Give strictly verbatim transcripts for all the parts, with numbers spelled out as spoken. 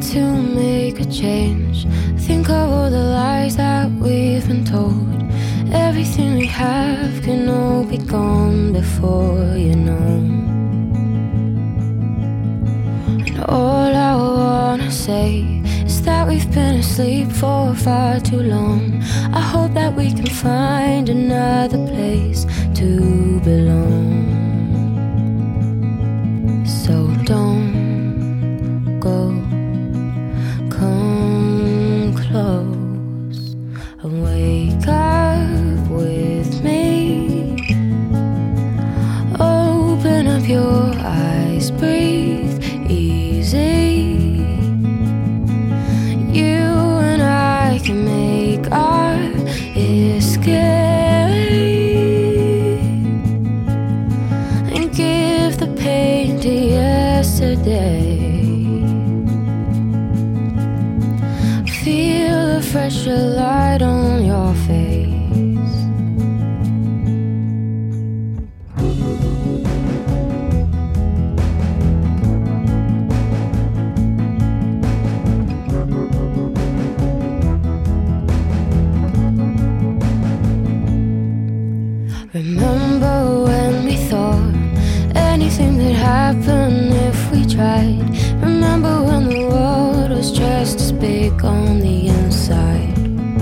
to make a change. Think of all the lies that we've been told. Everything we have can all be gone before you know. And all I wanna say is that we've been asleep for far too long. I hope that we can find another place to belong. So don't go, come close and wake up with me. Open up your eyes, breathe easy. You and I can make our escape and give the pain to yesterday. Feel the fresher light on your face. Remember when we thought anything could happen if we tried. Remember when the world was just as big on the inside.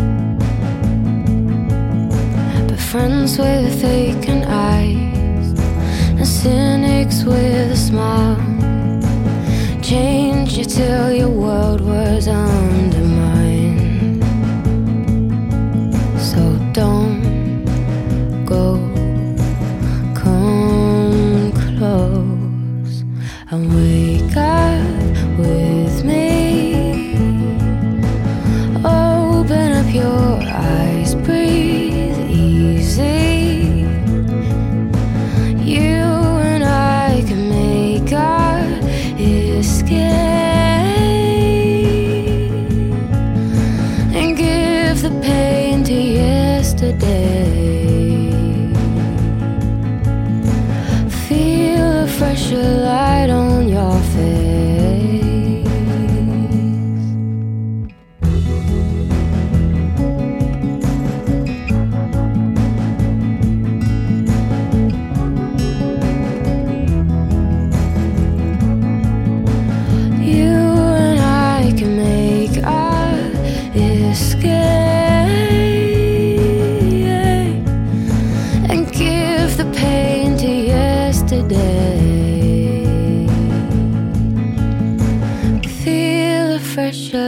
But friends with vacant eyes and cynics with a smile changed you till your world was undermined. So don't go, come close and wake up with me. Open up your eyes, breathe easy. You and I can make our escape and give the pain to yesterday. Feel the fresher light on your face. You and I can make our escape and give the pain to yesterday. Feel the fresher